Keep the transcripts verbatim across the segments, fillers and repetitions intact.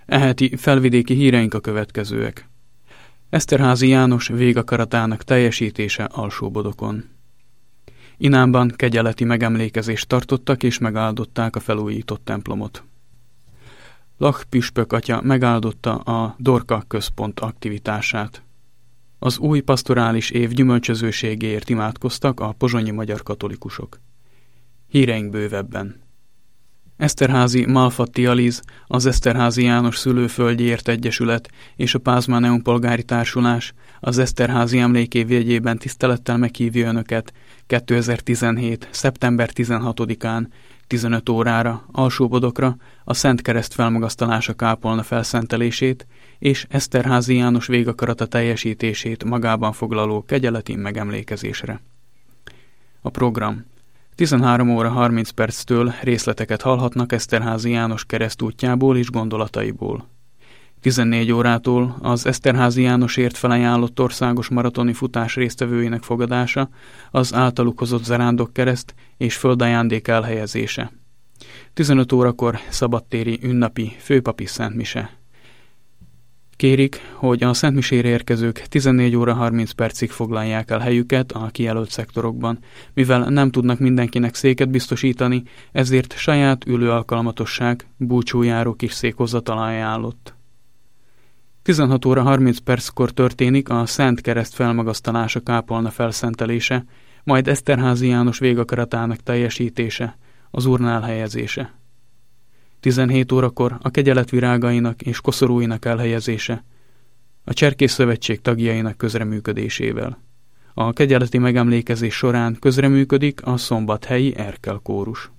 E heti felvidéki híreink a következőek. Eszterházy János végakaratának teljesítése Alsóbodokon. Inánban kegyeleti megemlékezést tartottak és megáldották a felújított templomot. Lach püspök atya megáldotta a Dorka központ aktivitását. Az új pastorális év gyümölcsözőségéért imádkoztak a pozsonyi magyar katolikusok. Híreink bővebben. Eszterházy Malfatti Aliz, az Eszterházy János Szülőföldjéért Egyesület és a Pázmáneum Polgári Társulás az Eszterházy emlékév jegyében tisztelettel meghívja Önöket kétezer-tizenhét. szeptember tizenhatodikán tizenöt órára Alsóbodokra a Szent Kereszt felmagasztalása kápolna felszentelését és Eszterházy János végakarata teljesítését magában foglaló kegyeleti megemlékezésre. A program: tizenhárom óra harminc perctől részleteket hallhatnak Eszterházy János keresztútjából és gondolataiból. tizennégy órától az Eszterházy Jánosért felajánlott országos maratoni futás résztvevőinek fogadása, az általuk hozott zarándokkereszt és földajándék elhelyezése. tizenöt órakor szabadtéri ünnepi főpapi szentmise. Kérik, hogy a szentmisére érkezők tizennégy óra harminc percig foglalják el helyüket a kijelölt szektorokban, mivel nem tudnak mindenkinek széket biztosítani, ezért saját ülőalkalmatosság, búcsújáró kis székhozatal ajánlott. tizenhat óra harminc perckor történik a Szent Kereszt felmagasztalása kápolna felszentelése, majd Eszterházy János végakaratának teljesítése, az urna elhelyezése. tizenhét órakor a kegyelet virágainak és koszorúinak elhelyezése, a Cserkész Szövetség tagjainak közreműködésével. A kegyeleti megemlékezés során közreműködik a szombathelyi Erkel kórus.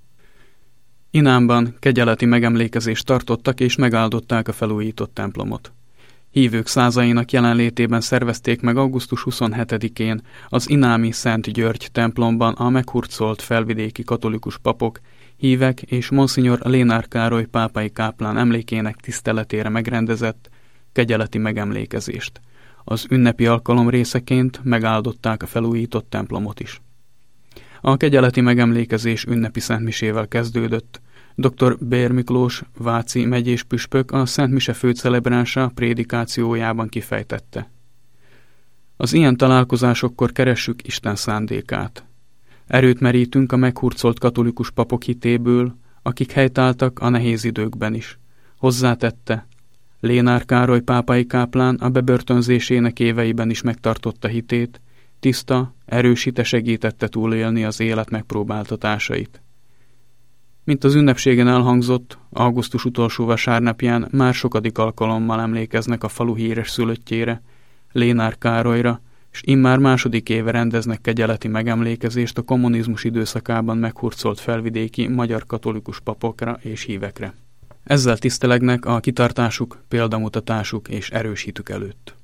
Inánban kegyeleti megemlékezést tartottak és megáldották a felújított templomot. Hívők százainak jelenlétében szervezték meg augusztus huszonhetedikén az inámi Szent György templomban a meghurcolt felvidéki katolikus papok, hívek és Monsignor Lénár Károly pápai káplán emlékének tiszteletére megrendezett kegyeleti megemlékezést. Az ünnepi alkalom részeként megáldották a felújított templomot is. A kegyeleti megemlékezés ünnepi szentmisével kezdődött. dr. Bér Miklós, váci megyés püspök a szentmise főcelebránsa prédikációjában kifejtette: az ilyen találkozásokkor keressük Isten szándékát. Erőt merítünk a meghurcolt katolikus papok hitéből, akik helytáltak a nehéz időkben is. Hozzátette: Lénár Károly pápai káplán a bebörtönzésének éveiben is megtartotta hitét, tiszta, erős hite segítette túlélni az élet megpróbáltatásait. Mint az ünnepségen elhangzott, augusztus utolsó vasárnapján már sokadik alkalommal emlékeznek a falu híres szülöttjére, Lénár Károlyra, és immár második éve rendeznek kegyeleti megemlékezést a kommunizmus időszakában meghurcolt felvidéki magyar katolikus papokra és hívekre. Ezzel tisztelegnek a kitartásuk, példamutatásuk és erős hitük előtt.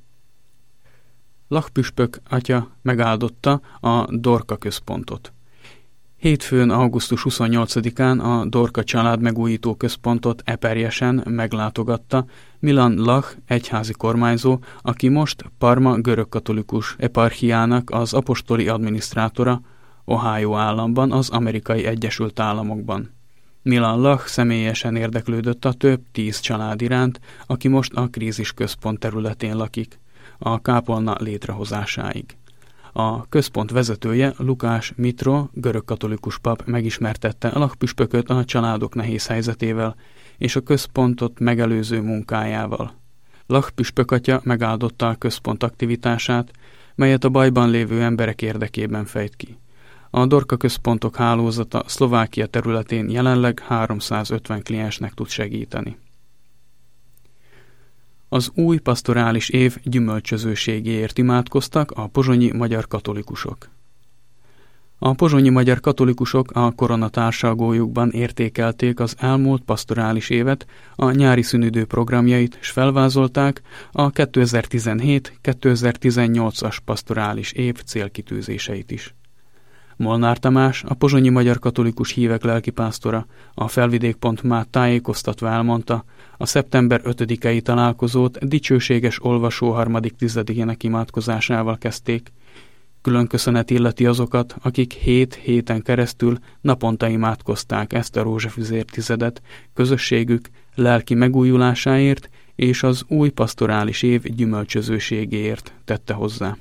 Lach püspök atya megáldotta a Dorka központot. Hétfőn, augusztus huszonnyolcadikán a Dorka család megújító központot Eperjesen meglátogatta Milan Lach egyházi kormányzó, aki most Parma görögkatolikus eparchiának az apostoli adminisztrátora Ohio államban, az Amerikai Egyesült Államokban. Milan Lach személyesen érdeklődött a több tíz család iránt, aki most a krízis központ területén lakik, a kápolna létrehozásáig. A központ vezetője, Lukás Mitro, görögkatolikus pap megismertette a Lach püspököt a családok nehéz helyzetével és a központot megelőző munkájával. Lach püspök atya megáldotta a központ aktivitását, melyet a bajban lévő emberek érdekében fejt ki. A Dorka központok hálózata Szlovákia területén jelenleg háromszázötven kliensnek tud segíteni. Az új pastorális év gyümölcsözőségéért imádkoztak a pozsonyi magyar katolikusok. A pozsonyi magyar katolikusok a koronatársalgójukban értékelték az elmúlt pastorális évet, a nyári szünidő programjait, és felvázolták a kétezer-tizenhét kétezer-tizennyolcas pastorális év célkitűzéseit is. Molnár Tamás, a pozsonyi magyar katolikus hívek lelkipásztora, a felvidék pont mát tájékoztatva elmondta, a szeptember ötödikei találkozót dicsőséges olvasó harmadik tizedékének imádkozásával kezdték. Külön köszönet illeti azokat, akik hét héten keresztül naponta imádkozták ezt a rózsafüzér tizedet közösségük, lelki megújulásáért és az új pastorális év gyümölcsözőségéért tette hozzá.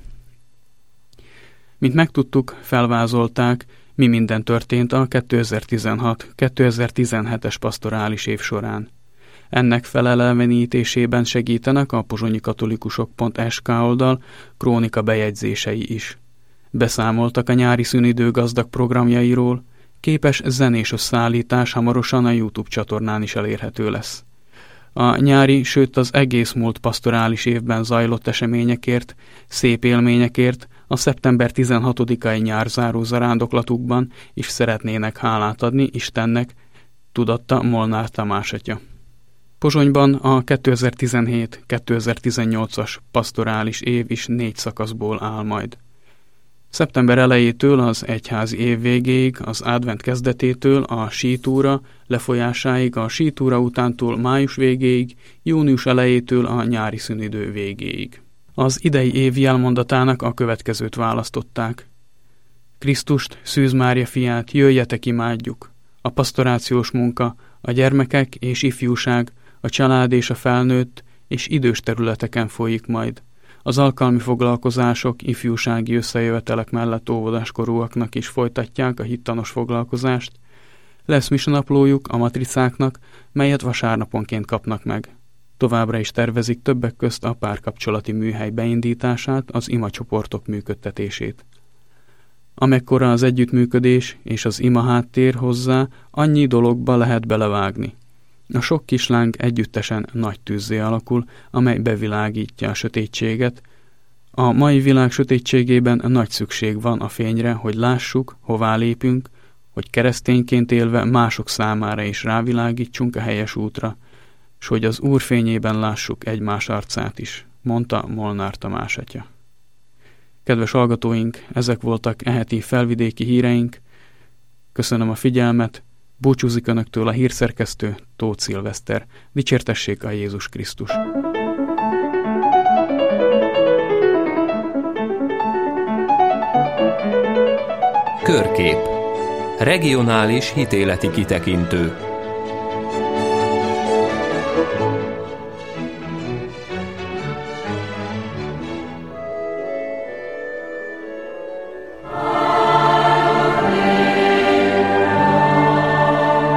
Mint megtudtuk, felvázolták, mi minden történt a kétezer-tizenhat kétezer-tizenhetes pastorális év során. Ennek felelevenítésében segítenek a pozsonyi katolikusok pont es ká oldal krónika bejegyzései is. Beszámoltak a nyári szünidő gazdag programjairól, képes zenés összeállítás hamarosan a YouTube csatornán is elérhető lesz. A nyári, sőt az egész múlt pastorális évben zajlott eseményekért, szép élményekért a szeptember tizenhatodikai nyárzáró zarándoklatukban is szeretnének hálát adni Istennek, tudatta Molnár Tamás atya. Pozsonyban a kétezer-tizenhét kétezer-tizennyolcas pastorális év is négy szakaszból áll majd. Szeptember elejétől az egyházi év végéig, az advent kezdetétől a sítúra lefolyásáig, a sítúra utántól május végéig, június elejétől a nyári szünidő végéig. Az idei év jelmondatának a következőt választották. Krisztust, Szűz Mária fiát, jöjjetek imádjuk! A pastorációs munka, a gyermekek és ifjúság, a család és a felnőtt és idős területeken folyik majd. Az alkalmi foglalkozások, ifjúsági összejövetelek mellett óvodáskorúaknak is folytatják a hittanos foglalkozást. Lesz misnaplójuk a matricáknak, melyet vasárnaponként kapnak meg. Továbbra is tervezik többek közt a párkapcsolati műhely beindítását, az imacsoportok működtetését. Amekkora az együttműködés és az ima háttér hozzá, annyi dologba lehet belevágni. A sok kisláng együttesen nagy tűzzé alakul, amely bevilágítja a sötétséget. A mai világ sötétségében nagy szükség van a fényre, hogy lássuk, hová lépünk, hogy keresztényként élve mások számára is rávilágítsunk a helyes útra, s hogy az Úr fényében lássuk egymás arcát is, mondta Molnár Tamás atya. Kedves hallgatóink, ezek voltak e heti felvidéki híreink. Köszönöm a figyelmet, búcsúzik önöktől a hírszerkesztő Tóth Szilveszter. Dicsértessék a Jézus Krisztus! Körkép. Regionális hitéleti kitekintő.